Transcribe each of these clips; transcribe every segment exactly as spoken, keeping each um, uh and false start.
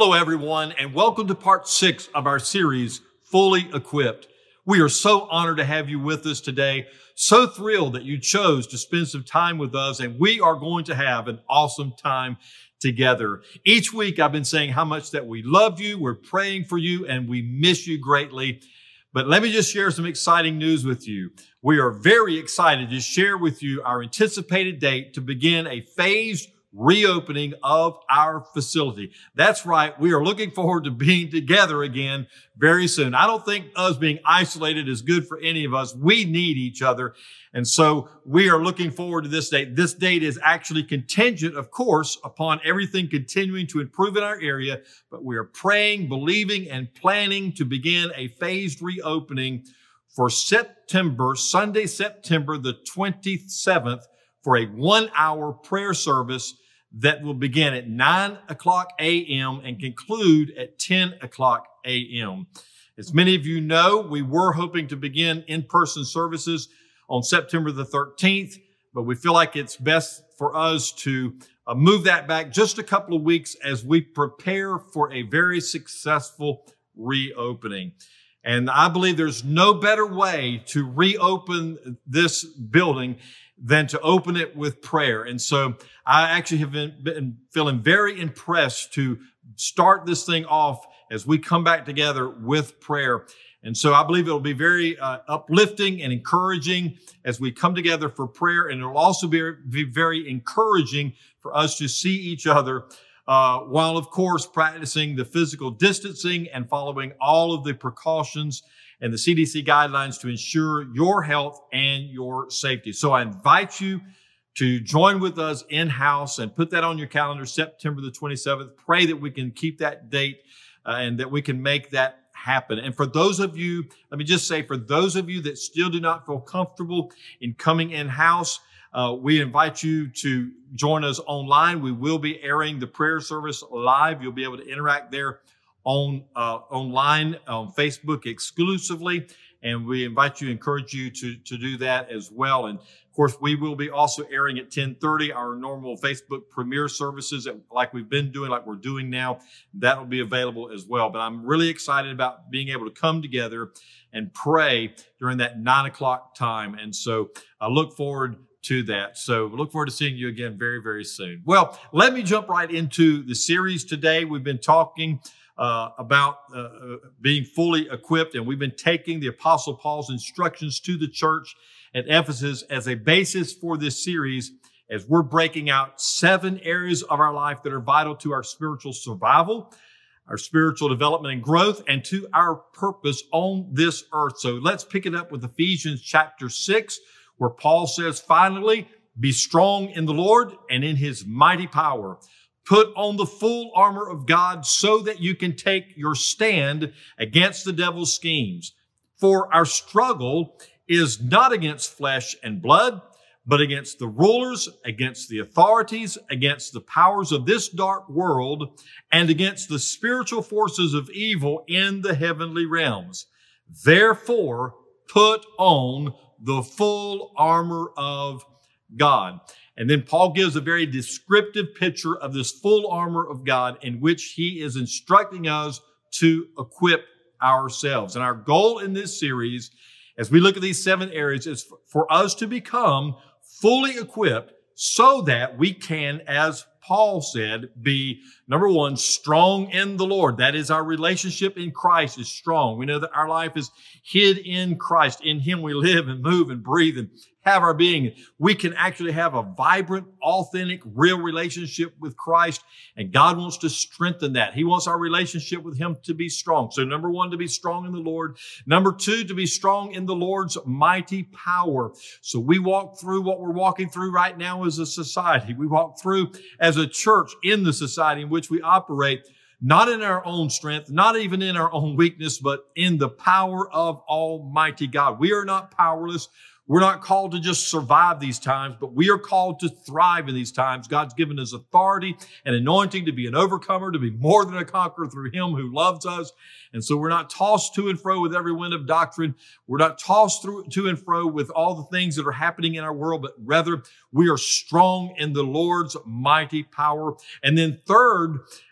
Hello, everyone, and welcome to part six of our series, Fully Equipped. We are so honored to have you with us today. So thrilled that you chose to spend some time with us, and we are going to have an awesome time together. Each week, I've been saying how much that we love you, we're praying for you, and we miss you greatly. But let me just share some exciting news with you. We are very excited to share with you our anticipated date to begin a phased reopening of our facility. That's right. We are looking forward to being together again very soon. I don't think us being isolated is good for any of us. We need each other. And so we are looking forward to this date. This date is actually contingent, of course, upon everything continuing to improve in our area. But we are praying, believing, and planning to begin a phased reopening for September, Sunday, September the twenty-seventh, for a one-hour prayer service that will begin at nine o'clock a.m. and conclude at ten o'clock a.m. As many of you know, we were hoping to begin in-person services on September the thirteenth, but we feel like it's best for us to uh, move that back just a couple of weeks as we prepare for a very successful reopening. And I believe there's no better way to reopen this building than to open it with prayer. And so I actually have been, been feeling very impressed to start this thing off as we come back together with prayer. And so I believe it'll be very uh, uplifting and encouraging as we come together for prayer. And it'll also be, be very encouraging for us to see each other uh, while, of course, practicing the physical distancing and following all of the precautions and the C D C guidelines to ensure your health and your safety. So I invite you to join with us in-house and put that on your calendar, September the twenty-seventh. Pray that we can keep that date uh, and that we can make that happen. And for those of you, let me just say, for those of you that still do not feel comfortable in coming in-house, uh, we invite you to join us online. We will be airing the prayer service live. You'll be able to interact there on uh, online on Facebook exclusively, and we invite you, encourage you to to do that as well. And of course, we will be also airing at ten thirty our normal Facebook premiere services, that, like we've been doing, like we're doing now. That will be available as well. But I'm really excited about being able to come together and pray during that nine o'clock time, and so I look forward to that. So we look forward to seeing you again very, very soon. Well, let me jump right into the series today. We've been talking Uh, about uh, being fully equipped. And we've been taking the Apostle Paul's instructions to the church at Ephesus as a basis for this series, as we're breaking out seven areas of our life that are vital to our spiritual survival, our spiritual development and growth, and to our purpose on this earth. So let's pick it up with Ephesians chapter six, where Paul says, finally, be strong in the Lord and in his mighty power. Put on the full armor of God so that you can take your stand against the devil's schemes. For our struggle is not against flesh and blood, but against the rulers, against the authorities, against the powers of this dark world, and against the spiritual forces of evil in the heavenly realms. Therefore, put on the full armor of God. And then Paul gives a very descriptive picture of this full armor of God, in which he is instructing us to equip ourselves. And our goal in this series, as we look at these seven areas, is for us to become fully equipped so that we can, as Paul said, be, number one, strong in the Lord. That is, our relationship in Christ is strong. We know that our life is hid in Christ. In him we live and move and breathe and have our being. We can actually have a vibrant, authentic, real relationship with Christ, and God wants to strengthen that. He wants our relationship with him to be strong. So number one, to be strong in the Lord. Number two, to be strong in the Lord's mighty power. So we walk through what we're walking through right now as a society. We walk through as a church in the society in which we operate, not in our own strength, not even in our own weakness, but in the power of Almighty God. We are not powerless. We're not called to just survive these times, but we are called to thrive in these times. God's given us authority and anointing to be an overcomer, to be more than a conqueror through him who loves us. And so we're not tossed to and fro with every wind of doctrine. We're not tossed through, to and fro with all the things that are happening in our world, but rather we are strong in the Lord's mighty power. And then third,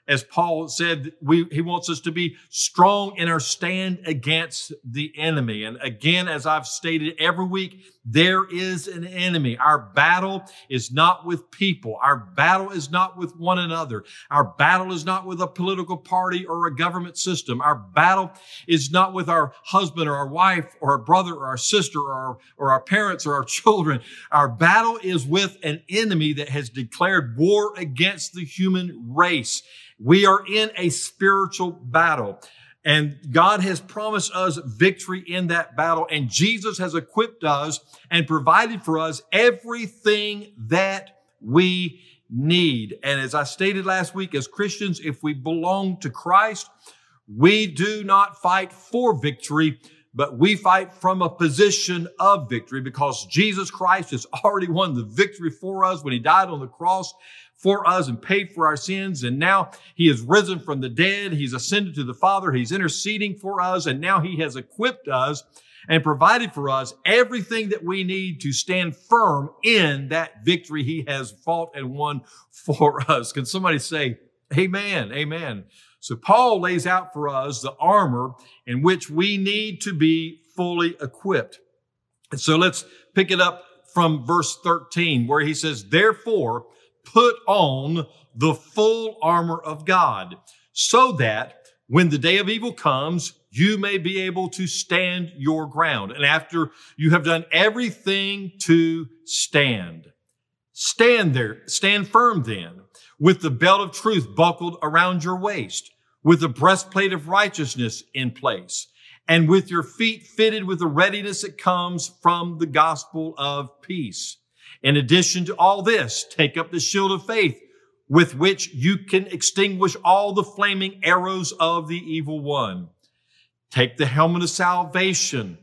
as Paul said, we, he wants us to be strong in our stand against the enemy. And again, as I've stated every week, there is an enemy. Our battle is not with people. Our battle is not with one another. Our battle is not with a political party or a government system. Our battle is not with our husband or our wife or our brother or our sister or our, or our parents or our children. Our battle is with an enemy that has declared war against the human race. We are in a spiritual battle, and God has promised us victory in that battle, and Jesus has equipped us and provided for us everything that we need. And as I stated last week, as Christians, if we belong to Christ, we do not fight for victory, but we fight from a position of victory, because Jesus Christ has already won the victory for us when he died on the cross for us and paid for our sins. And now he has risen from the dead. He's ascended to the Father. He's interceding for us. And now he has equipped us and provided for us everything that we need to stand firm in that victory he has fought and won for us. Can somebody say amen? Amen. So Paul lays out for us the armor in which we need to be fully equipped. And so let's pick it up from verse thirteen, where he says, therefore, put on the full armor of God, so that when the day of evil comes, you may be able to stand your ground. And after you have done everything to stand, stand there, stand firm then, with the belt of truth buckled around your waist, with the breastplate of righteousness in place, and with your feet fitted with the readiness that comes from the gospel of peace. In addition to all this, take up the shield of faith, with which you can extinguish all the flaming arrows of the evil one. Take the helmet of salvation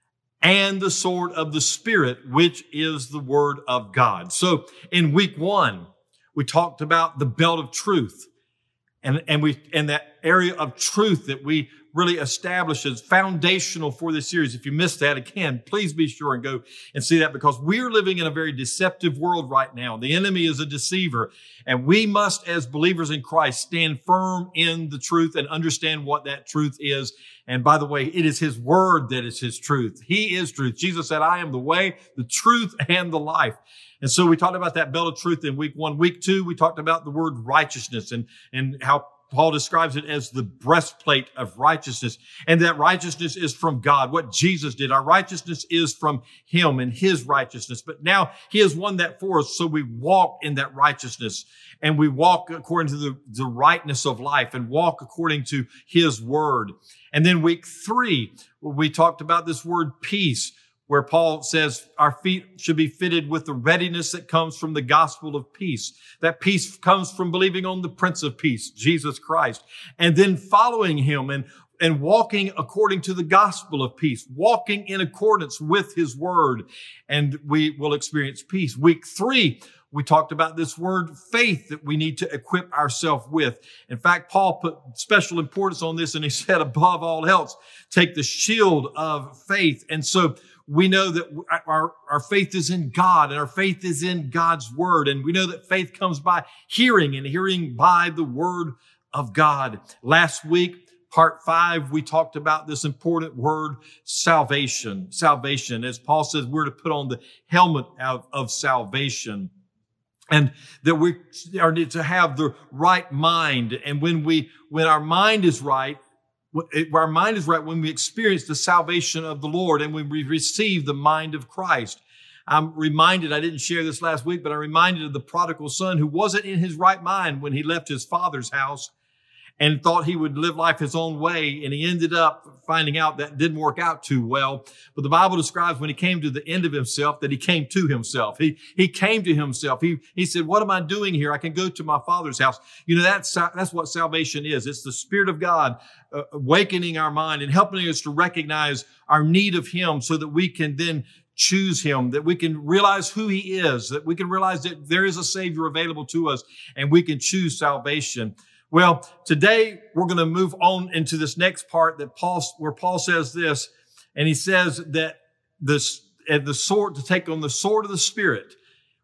and the sword of the Spirit, which is the word of God. So in week one, we talked about the belt of truth. And, and we, and that area of truth that we really establish as foundational for this series. If you missed that, again, please be sure and go and see that, because we're living in a very deceptive world right now. The enemy is a deceiver, and we must, as believers in Christ, stand firm in the truth and understand what that truth is. And by the way, it is his word that is his truth. He is truth. Jesus said, I am the way, the truth, and the life. And so we talked about that belt of truth in week one. Week two, we talked about the word righteousness and, and how Paul describes it as the breastplate of righteousness, and that righteousness is from God, what Jesus did. Our righteousness is from him and his righteousness. But now he has won that for us, so we walk in that righteousness, and we walk according to the, the rightness of life, and walk according to his word. And then week three, we talked about this word peace, where Paul says our feet should be fitted with the readiness that comes from the gospel of peace. That peace comes from believing on the Prince of Peace, Jesus Christ, and then following him and, and walking according to the gospel of peace, walking in accordance with his word, and we will experience peace. Week three, we talked about this word faith that we need to equip ourselves with. In fact, Paul put special importance on this, and he said, above all else, take the shield of faith. And so we know that our, our faith is in God, and our faith is in God's word. And we know that faith comes by hearing, and hearing by the word of God. Last week, part five, we talked about this important word, salvation. Salvation. As Paul says, we're to put on the helmet of, of salvation. And that we are to have the right mind. And when we, when our mind is right, our mind is right when we experience the salvation of the Lord and when we receive the mind of Christ. I'm reminded, I didn't share this last week, but I'm reminded of the prodigal son who wasn't in his right mind when he left his father's house and thought he would live life his own way. And he ended up finding out that didn't work out too well. But the Bible describes when he came to the end of himself that he came to himself. He, he came to himself. He, he said, what am I doing here? I can go to my father's house. You know, that's, that's what salvation is. It's the Spirit of God uh, awakening our mind and helping us to recognize our need of him so that we can then choose him, that we can realize who he is, that we can realize that there is a Savior available to us and we can choose salvation. Well, today we're going to move on into this next part that Paul, where Paul says this, and he says that this, and the sword, to take on the sword of the Spirit,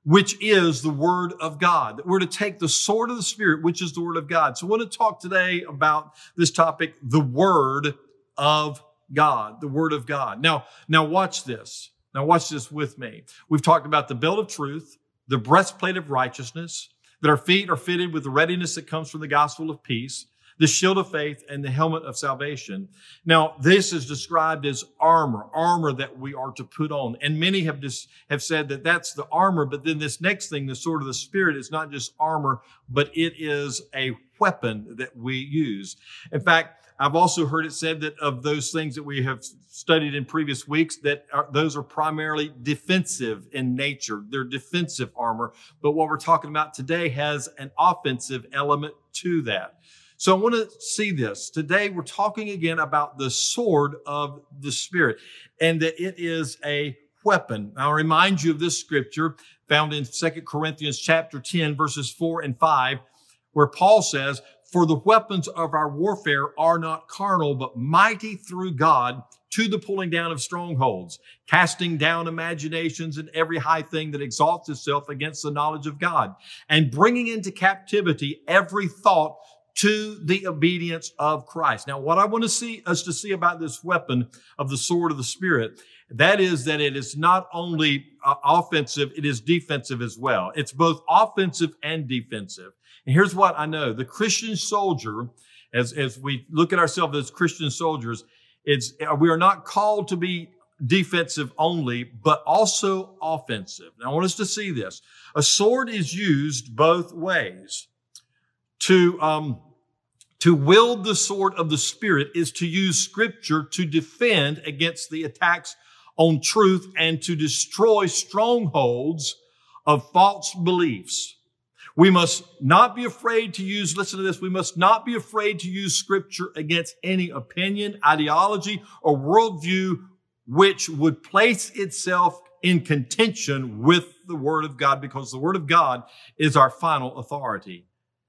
which is the Word of God. That we're to take the sword of the Spirit, which is the Word of God. So I want to talk today about this topic, the Word of God, the Word of God. Now, now watch this. Now watch this with me. We've talked about the belt of truth, the breastplate of righteousness, that our feet are fitted with the readiness that comes from the gospel of peace, the shield of faith, and the helmet of salvation. Now, this is described as armor, armor that we are to put on. And many have just have said that that's the armor, but then this next thing, the sword of the Spirit, is not just armor, but it is a weapon that we use. In fact, I've also heard it said that of those things that we have studied in previous weeks, that are, those are primarily defensive in nature. They're defensive armor. But what we're talking about today has an offensive element to that. So I want to see this. Today we're talking again about the sword of the Spirit, and that it is a weapon. I'll remind you of this scripture found in Second Corinthians chapter ten, verses four and five, where Paul says, "For the weapons of our warfare are not carnal, but mighty through God to the pulling down of strongholds, casting down imaginations and every high thing that exalts itself against the knowledge of God, and bringing into captivity every thought to the obedience of Christ." Now, what I want to see us to see about this weapon of the sword of the Spirit, that is that it is not only uh, offensive, it is defensive as well. It's both offensive and defensive. And here's what I know. The Christian soldier, as, as we look at ourselves as Christian soldiers, it's, we are not called to be defensive only, but also offensive. Now, I want us to see this. A sword is used both ways. To, um, to wield the sword of the Spirit is to use Scripture to defend against the attacks on truth and to destroy strongholds of false beliefs. We must not be afraid to use, listen to this, we must not be afraid to use Scripture against any opinion, ideology, or worldview which would place itself in contention with the Word of God, because the Word of God is our final authority.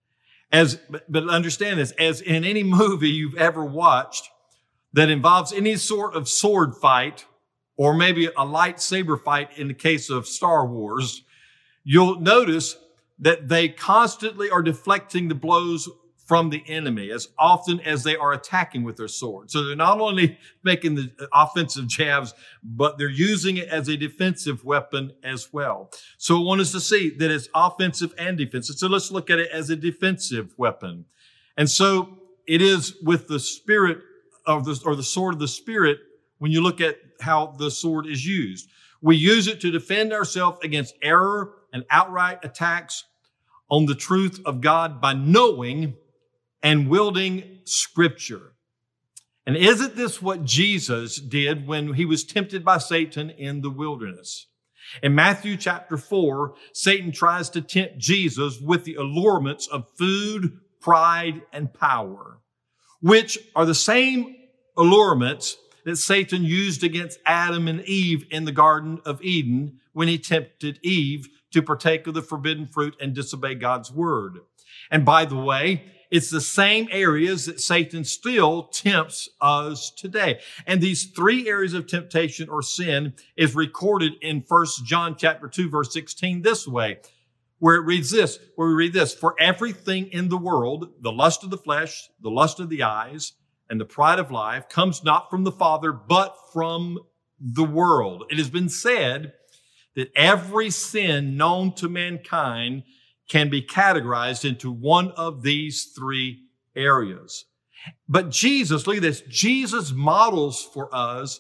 As, but understand this, as in any movie you've ever watched that involves any sort of sword fight, or maybe a lightsaber fight in the case of Star Wars, you'll notice that they constantly are deflecting the blows from the enemy as often as they are attacking with their sword. So they're not only making the offensive jabs, but they're using it as a defensive weapon as well. So I want us to see that it's offensive and defensive. So let's look at it as a defensive weapon. And so it is with the spirit of the, or the sword of the Spirit, when you look at how the sword is used. We use it to defend ourselves against error and outright attacks on the truth of God by knowing and wielding Scripture. And isn't this what Jesus did when he was tempted by Satan in the wilderness? In Matthew chapter four, Satan tries to tempt Jesus with the allurements of food, pride, and power, which are the same allurements that Satan used against Adam and Eve in the Garden of Eden when he tempted Eve to partake of the forbidden fruit and disobey God's word. And by the way, it's the same areas that Satan still tempts us today. And these three areas of temptation or sin is recorded in First John chapter two, verse sixteen this way, where it reads this, where we read this, "For everything in the world, the lust of the flesh, the lust of the eyes, and the pride of life comes not from the Father, but from the world." It has been said that every sin known to mankind can be categorized into one of these three areas. But Jesus, look at this, Jesus models for us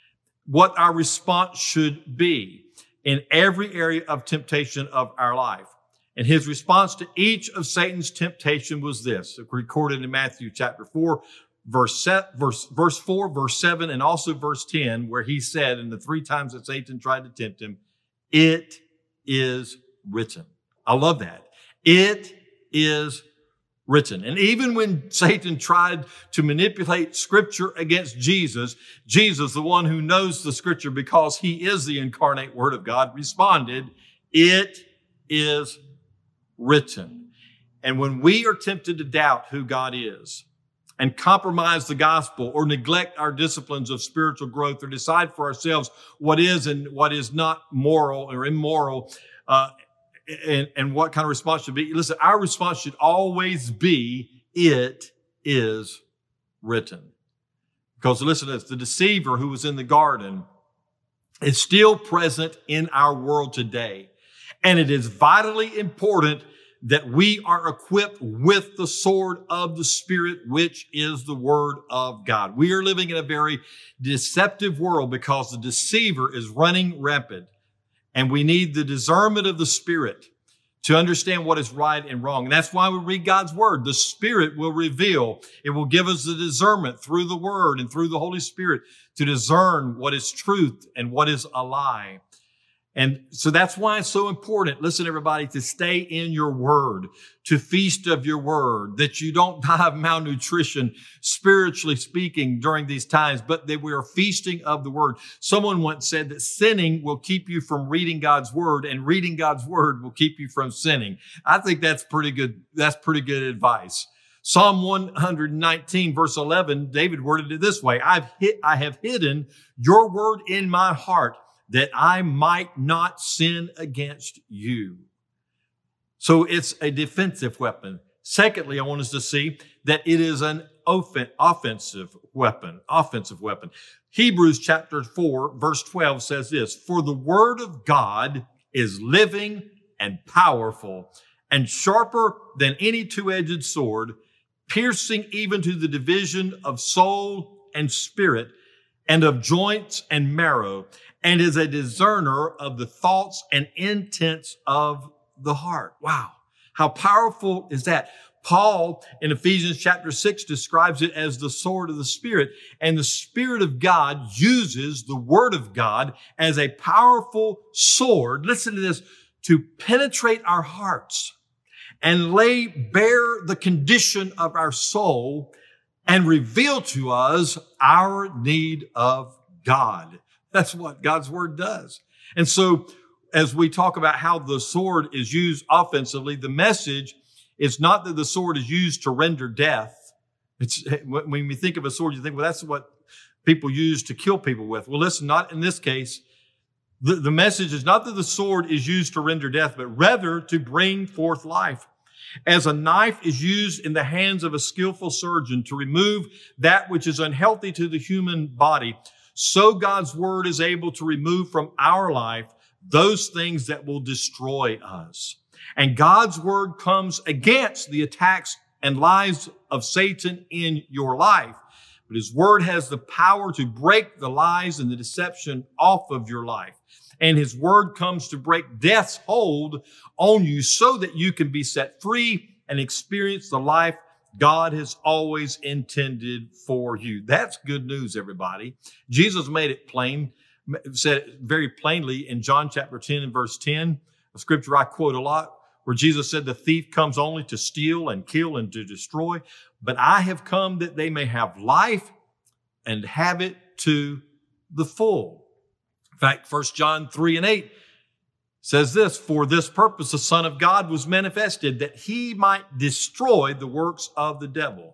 what our response should be in every area of temptation of our life. And his response to each of Satan's temptation was this, recorded in Matthew chapter four, verse, set, verse, verse four, verse seven, and also verse ten, where he said, in the three times that Satan tried to tempt him, "It is written." I love that. It is written. And even when Satan tried to manipulate Scripture against Jesus, Jesus, the one who knows the Scripture because he is the incarnate Word of God, responded, "It is written." And when we are tempted to doubt who God is and compromise the gospel or neglect our disciplines of spiritual growth or decide for ourselves what is and what is not moral or immoral, Uh, and, and what kind of response should be? Listen, our response should always be, it is written. Because listen to this, the deceiver who was in the garden is still present in our world today. And it is vitally important that we are equipped with the sword of the Spirit, which is the Word of God. We are living in a very deceptive world because the deceiver is running rampant. And we need the discernment of the Spirit to understand what is right and wrong. And that's why we read God's Word. The Spirit will reveal. It will give us the discernment through the Word and through the Holy Spirit to discern what is truth and what is a lie. And so that's why it's so important, listen, everybody, to stay in your word, to feast of your word, that you don't die of malnutrition, spiritually speaking, during these times, but that we are feasting of the word. Someone once said that sinning will keep you from reading God's word, and reading God's word will keep you from sinning. I think that's pretty good. That's pretty good advice. Psalm one nineteen, verse eleven, David worded it this way: I've hit, I have hidden your word in my heart, that I might not sin against you. So it's a defensive weapon. Secondly, I want us to see that it is an offensive weapon, offensive weapon. Hebrews chapter four, verse twelve says this: For the word of God is living and powerful and sharper than any two-edged sword, piercing even to the division of soul and spirit and of joints and marrow, and is a discerner of the thoughts and intents of the heart. Wow. How powerful is that? Paul in Ephesians chapter six describes it as the sword of the Spirit. And the Spirit of God uses the Word of God as a powerful sword, listen to this, to penetrate our hearts and lay bare the condition of our soul and reveal to us our need of God. That's what God's word does. And so as we talk about how the sword is used offensively, the message is not that the sword is used to render death. It's when we think of a sword, you think, well, that's what people use to kill people with. Well, listen, not in this case. The, the message is not that the sword is used to render death, but rather to bring forth life. As a knife is used in the hands of a skillful surgeon to remove that which is unhealthy to the human body, so God's word is able to remove from our life those things that will destroy us. And God's word comes against the attacks and lies of Satan in your life. But his word has the power to break the lies and the deception off of your life. And his word comes to break death's hold on you so that you can be set free and experience the life God has always intended for you. That's good news, everybody. Jesus made it plain, said it very plainly in John chapter ten and verse ten, a scripture I quote a lot, where Jesus said, the thief comes only to steal and kill and to destroy, but I have come that they may have life and have it to the full. In fact, First John three and eight says this: for this purpose the Son of God was manifested, that he might destroy the works of the devil.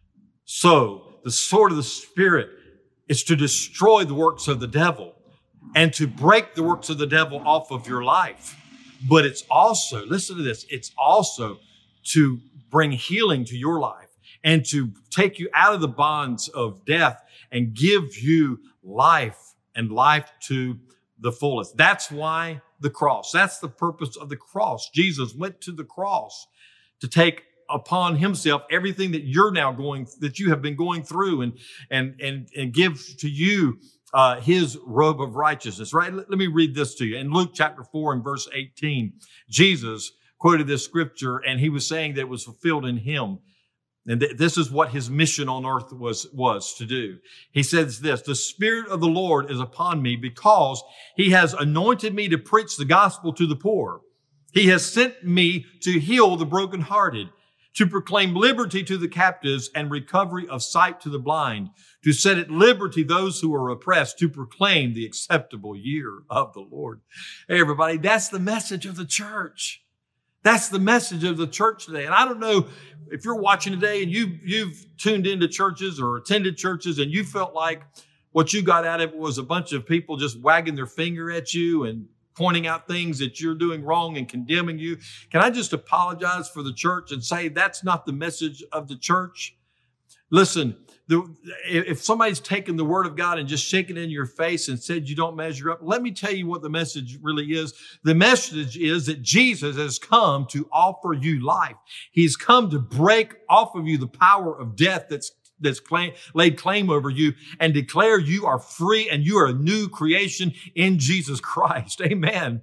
So the sword of the Spirit is to destroy the works of the devil and to break the works of the devil off of your life. But it's also, listen to this, it's also to bring healing to your life and to take you out of the bonds of death and give you life and life to the fullest. That's why the cross, that's the purpose of the cross. Jesus went to the cross to take upon himself everything that you're now going, that you have been going through, and, and, and, and give to you uh, his robe of righteousness, right? Let, let me read this to you. In Luke chapter four and verse eighteen, Jesus quoted this scripture, and he was saying that it was fulfilled in him. And th- this is what his mission on earth was, was to do. He says this: the Spirit of the Lord is upon me because he has anointed me to preach the gospel to the poor. He has sent me to heal the brokenhearted, to proclaim liberty to the captives and recovery of sight to the blind, to set at liberty those who are oppressed, to proclaim the acceptable year of the Lord. Hey, everybody, that's the message of the church. That's the message of the church today. And I don't know if you're watching today and you, you've tuned into churches or attended churches and you felt like what you got out of it was a bunch of people just wagging their finger at you and pointing out things that you're doing wrong and condemning you. Can I just apologize for the church and say that's not the message of the church? Listen, the, if somebody's taken the word of God and just shaken it in your face and said you don't measure up, let me tell you what the message really is. The message is that Jesus has come to offer you life. He's come to break off of you the power of death that's that's claim, laid claim over you and declare you are free and you are a new creation in Jesus Christ. Amen.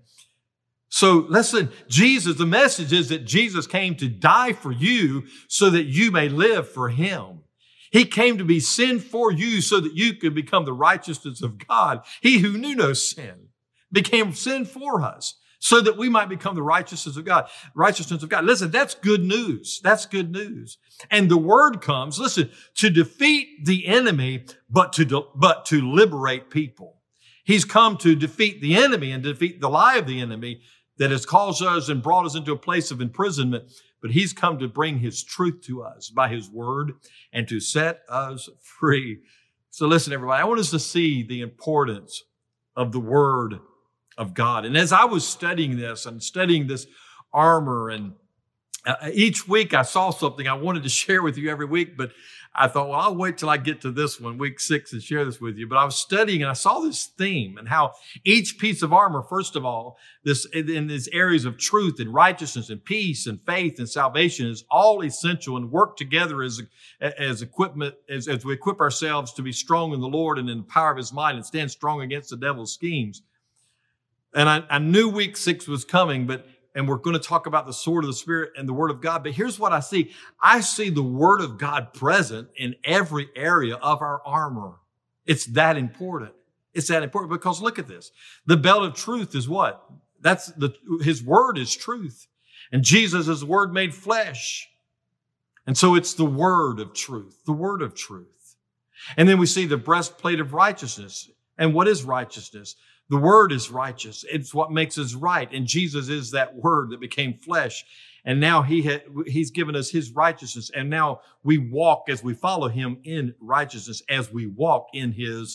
So listen, Jesus, the message is that Jesus came to die for you so that you may live for him. He came to be sin for you so that you could become the righteousness of God. He who knew no sin became sin for us so that we might become the righteousness of God. Righteousness of God. Listen, that's good news. That's good news. And the word comes, listen, to defeat the enemy, but to, but to liberate people. He's come to defeat the enemy and defeat the lie of the enemy that has caused us and brought us into a place of imprisonment. But he's come to bring his truth to us by his word and to set us free. So listen, everybody, I want us to see the importance of the word of God. And as I was studying this and studying this armor, and uh, each week I saw something I wanted to share with you every week, but I thought, well, I'll wait till I get to this one, week six, and share this with you. But I was studying and I saw this theme and how each piece of armor, first of all, this in these areas of truth and righteousness and peace and faith and salvation is all essential and work together as, as equipment, as, as we equip ourselves to be strong in the Lord and in the power of his might and stand strong against the devil's schemes. And I, I knew week six was coming, but and we're going to talk about the sword of the Spirit and the word of God. But here's what I see. I see the word of God present in every area of our armor. It's that important. It's that important because look at this. The belt of truth is what? That's the, his word is truth. And Jesus is the word made flesh. And so it's the word of truth, the word of truth. And then we see the breastplate of righteousness. And what is righteousness? The word is righteous. It's what makes us right. And Jesus is that word that became flesh. And now he had, he's given us his righteousness. And now we walk as we follow him in righteousness, as we walk in his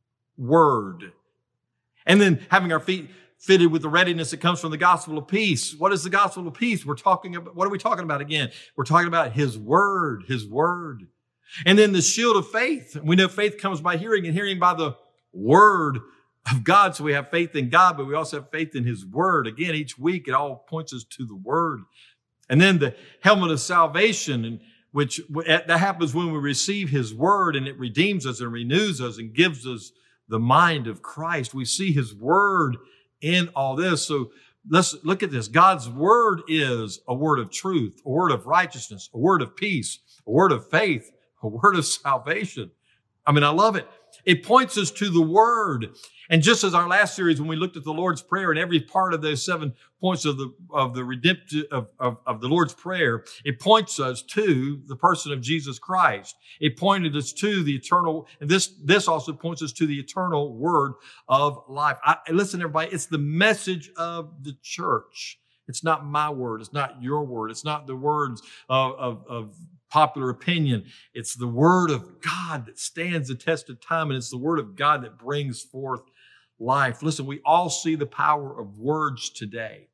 word. And then having our feet fitted with the readiness that comes from the gospel of peace. What is the gospel of peace? We're talking about, what are we talking about again? We're talking about his word, his word. And then the shield of faith. We know faith comes by hearing and hearing by the word of God. So we have faith in God, but we also have faith in his word. Again, each week it all points us to the word. And then the helmet of salvation, and which that happens when we receive his word and it redeems us and renews us and gives us the mind of Christ. We see his word in all this. So let's look at this. God's word is a word of truth, a word of righteousness, a word of peace, a word of faith, a word of salvation. I mean, I love it. It points us to the word. And just as our last series, when we looked at the Lord's Prayer and every part of those seven points of the, of the redemptive, of, of, of the Lord's Prayer, it points us to the person of Jesus Christ. It pointed us to the eternal, and this, this also points us to the eternal word of life. I, listen, everybody, it's the message of the church. It's not my word. It's not your word. It's not the words of, of, of popular opinion. It's the word of God that stands the test of time, and it's the word of God that brings forth life. Listen, we all see the power of words today.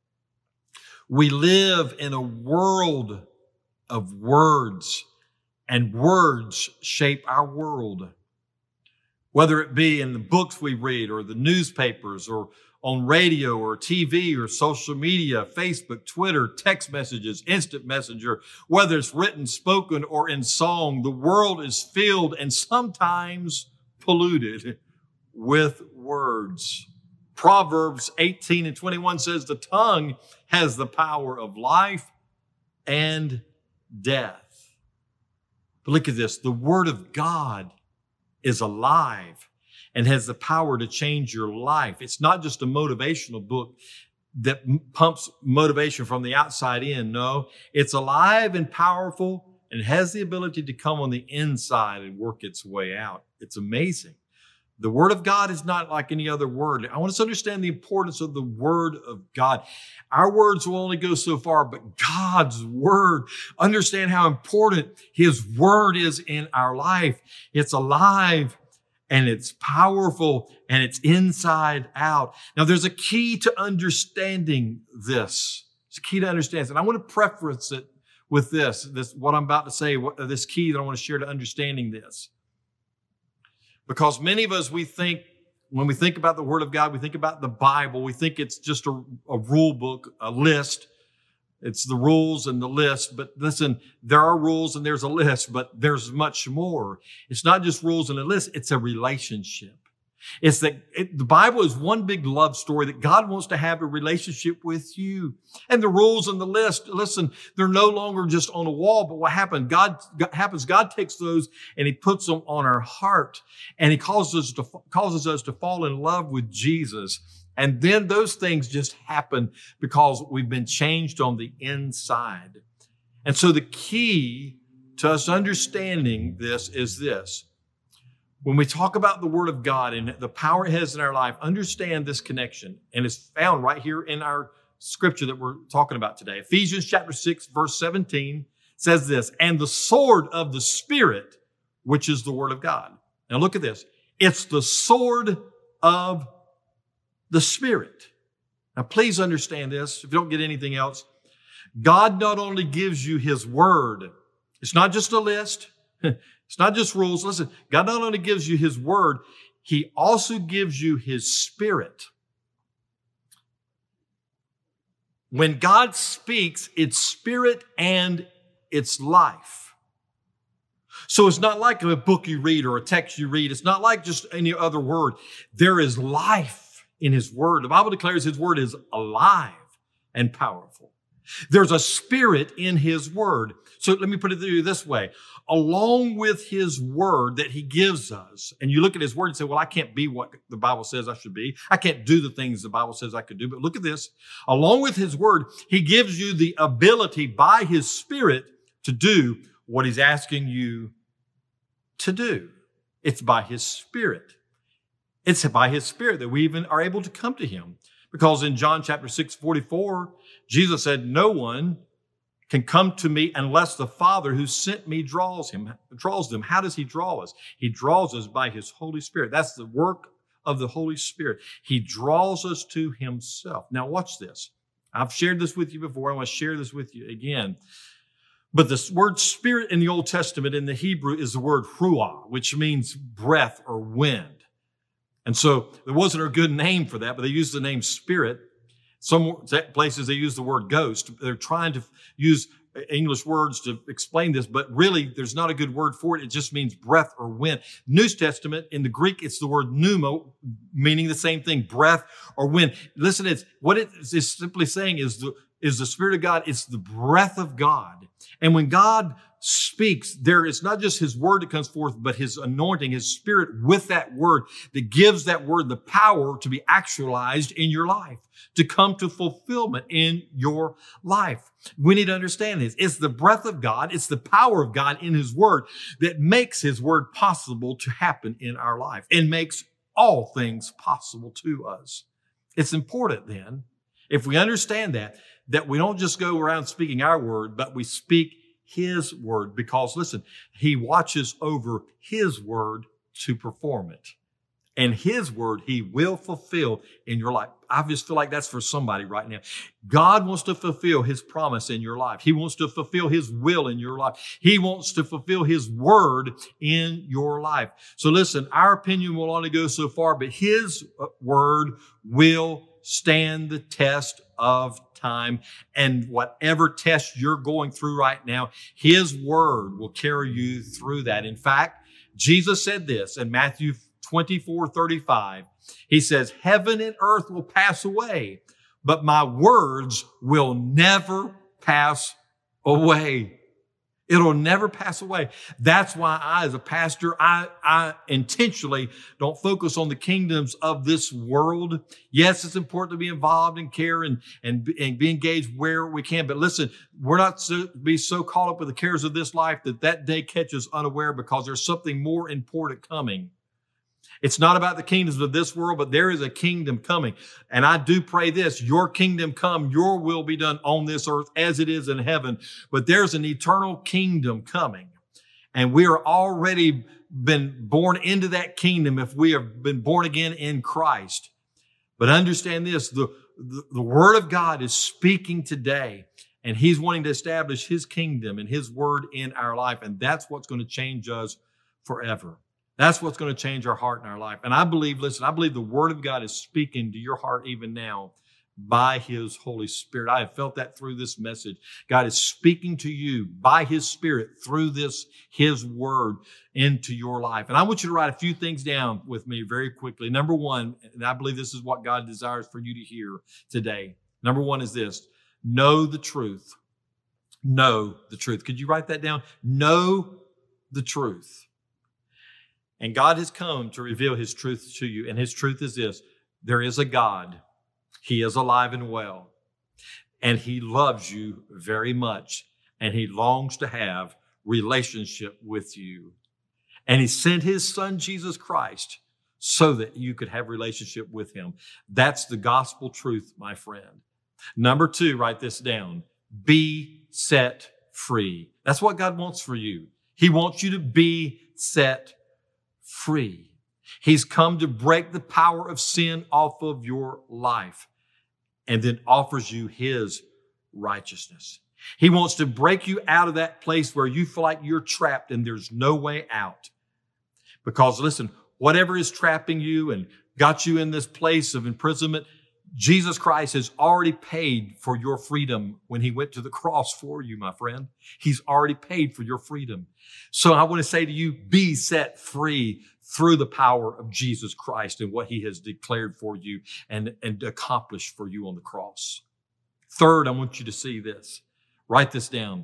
We live in a world of words, and words shape our world. Whether it be in the books we read or the newspapers or on radio or T V or social media, Facebook, Twitter, text messages, instant messenger, whether it's written, spoken, or in song, the world is filled and sometimes polluted with words. Proverbs eighteen and twenty-one says the tongue has the power of life and death. But look at this. The word of God is alive and has the power to change your life. It's not just a motivational book that pumps motivation from the outside in. No, it's alive and powerful and has the ability to come on the inside and work its way out. It's amazing. The word of God is not like any other word. I want us to understand the importance of the word of God. Our words will only go so far, but God's word, understand how important his word is in our life. It's alive and it's powerful and it's inside out. Now, there's a key to understanding this. It's a key to understand this. And I want to preface it with this, this, what I'm about to say, what, this key that I want to share to understanding this. Because many of us, we think, when we think about the Word of God, we think about the Bible, we think it's just a, a rule book, a list. It's the rules and the list. But listen, there are rules and there's a list, but there's much more. It's not just rules and a list. It's a relationship. It's that it, the Bible is one big love story that God wants to have a relationship with you. And the rules and the list, listen, they're no longer just on a wall, but what happened? God, God happens, God takes those and He puts them on our heart, and He causes us to, causes us to fall in love with Jesus. And then those things just happen because we've been changed on the inside. And so the key to us understanding this is this. When we talk about the Word of God and the power it has in our life, understand this connection. And it's found right here in our scripture that we're talking about today. Ephesians chapter six, verse seventeen says this, and the sword of the Spirit, which is the Word of God. Now look at this. It's the sword of the Spirit. Now please understand this. If you don't get anything else, God not only gives you His Word. It's not just a list. It's not just rules. Listen, God not only gives you His Word, He also gives you His Spirit. When God speaks, it's spirit and it's life. So it's not like a book you read or a text you read. It's not like just any other word. There is life in His Word. The Bible declares His Word is alive and powerful. There's a spirit in His Word. So let me put it to you this way. Along with His Word that He gives us, and you look at His Word and say, well, I can't be what the Bible says I should be. I can't do the things the Bible says I could do. But look at this. Along with His Word, He gives you the ability by His Spirit to do what He's asking you to do. It's by His Spirit. It's by His Spirit that we even are able to come to Him. Because in John chapter six, forty-four, Jesus said, no one can come to me unless the Father who sent me draws him, draws them. How does He draw us? He draws us by His Holy Spirit. That's the work of the Holy Spirit. He draws us to Himself. Now watch this. I've shared this with you before. I want to share this with you again. But this word spirit in the Old Testament in the Hebrew is the word ruah, which means breath or wind. And so there wasn't a good name for that, but they used the name spirit. Some places they use the word ghost. They're trying to use English words to explain this, but really there's not a good word for it. It just means breath or wind. New Testament, in the Greek, it's the word pneumo, meaning the same thing, breath or wind. Listen, it's what it is simply saying is the, is the Spirit of God. It's the breath of God. And when God speaks, there is not just His Word that comes forth, but His anointing, His Spirit with that word that gives that word the power to be actualized in your life, to come to fulfillment in your life. We need to understand this. It's the breath of God. It's the power of God in His Word that makes His Word possible to happen in our life and makes all things possible to us. It's important then, if we understand that, that we don't just go around speaking our word, but we speak His Word, because listen, He watches over His Word to perform it. And His Word He will fulfill in your life. I just feel like that's for somebody right now. God wants to fulfill His promise in your life. He wants to fulfill His will in your life. He wants to fulfill His Word in your life. So listen, our opinion will only go so far, but His Word will stand the test of time. And whatever test you're going through right now, His Word will carry you through that. In fact, Jesus said this in Matthew twenty-four thirty-five. He says, heaven and earth will pass away, but my words will never pass away. It'll never pass away. That's why I, as a pastor, I, I intentionally don't focus on the kingdoms of this world. Yes, it's important to be involved in care and, and, and be engaged where we can. But listen, we're not to be so caught up with the cares of this life that that day catches unaware, because there's something more important coming. It's not about the kingdoms of this world, but there is a kingdom coming. And I do pray this, your kingdom come, your will be done on this earth as it is in heaven. But there's an eternal kingdom coming. And we are already been born into that kingdom, if we have been born again in Christ. But understand this, the, the, the Word of God is speaking today, and He's wanting to establish His kingdom and His Word in our life. And that's what's going to change us forever. That's what's going to change our heart and our life. And I believe, listen, I believe the Word of God is speaking to your heart even now by His Holy Spirit. I have felt that through this message. God is speaking to you by His Spirit through this, His Word into your life. And I want you to write a few things down with me very quickly. Number one, and I believe this is what God desires for you to hear today. Number one is this: know the truth. Know the truth. Could you write that down? Know the truth. And God has come to reveal His truth to you. And His truth is this: there is a God. He is alive and well, and He loves you very much, and He longs to have relationship with you. And He sent His Son, Jesus Christ, so that you could have relationship with Him. That's the gospel truth, my friend. Number two, write this down: be set free. That's what God wants for you. He wants you to be set free. He's come to break the power of sin off of your life and then offers you His righteousness. He wants to break you out of that place where you feel like you're trapped and there's no way out. Because listen, whatever is trapping you and got you in this place of imprisonment, Jesus Christ has already paid for your freedom when He went to the cross for you, my friend. He's already paid for your freedom. So I want to say to you, be set free through the power of Jesus Christ and what He has declared for you and, and accomplished for you on the cross. Third, I want you to see this. Write this down.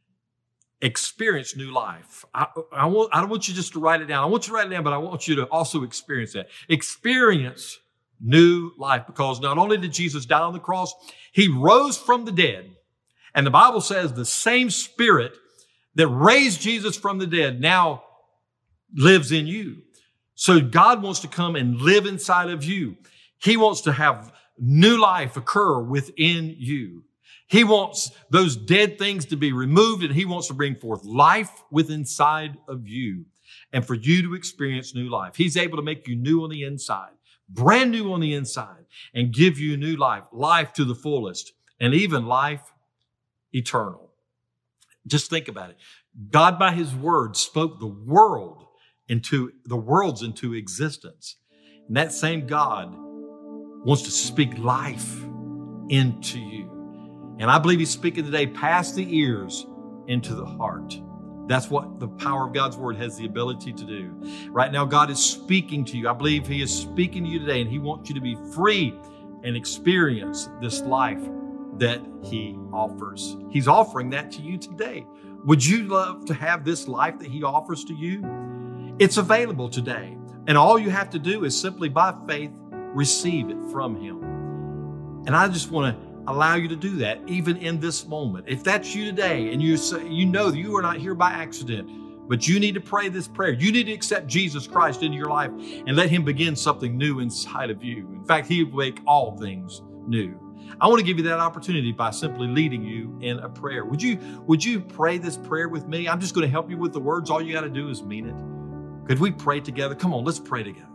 Experience new life. I, I, want, I don't want you just to write it down. I want you to write it down, but I want you to also experience that. Experience new life, because not only did Jesus die on the cross, He rose from the dead. And the Bible says the same Spirit that raised Jesus from the dead now lives in you. So God wants to come and live inside of you. He wants to have new life occur within you. He wants those dead things to be removed, and He wants to bring forth life within inside of you and for you to experience new life. He's able to make you new on the inside, brand new on the inside, and give you new life, life to the fullest, and even life eternal. Just think about it. God, by His Word, spoke the world into the worlds into existence. And that same God wants to speak life into you. And I believe He's speaking today past the ears into the heart. That's what the power of God's Word has the ability to do. Right now, God is speaking to you. I believe He is speaking to you today, and He wants you to be free and experience this life that He offers. He's offering that to you today. Would you love to have this life that He offers to you? It's available today. And all you have to do is simply by faith receive it from Him. And I just want to allow you to do that even in this moment. If that's you today and you say, you know that you are not here by accident, but you need to pray this prayer. You need to accept Jesus Christ into your life and let Him begin something new inside of you. In fact, He will make all things new. I want to give you that opportunity by simply leading you in a prayer. Would you, would you pray this prayer with me? I'm just going to help you with the words. All you got to do is mean it. Could we pray together? Come on, let's pray together.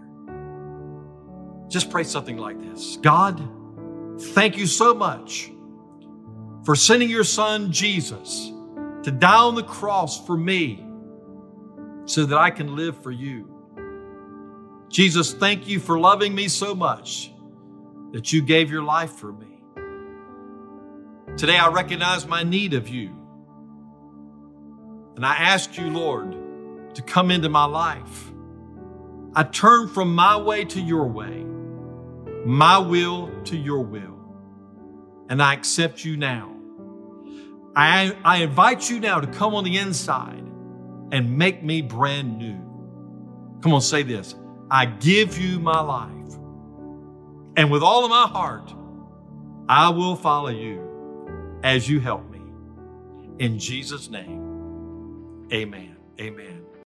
Just pray something like this. God, thank you so much for sending your Son, Jesus, to die on the cross for me so that I can live for you. Jesus, thank you for loving me so much that you gave your life for me. Today, I recognize my need of you. And I ask you, Lord, to come into my life. I turn from my way to your way, my will to your will, and I accept you now. I, I invite you now to come on the inside and make me brand new. Come on, say this. I give you my life, and with all of my heart, I will follow you as you help me. In Jesus' name, amen. Amen.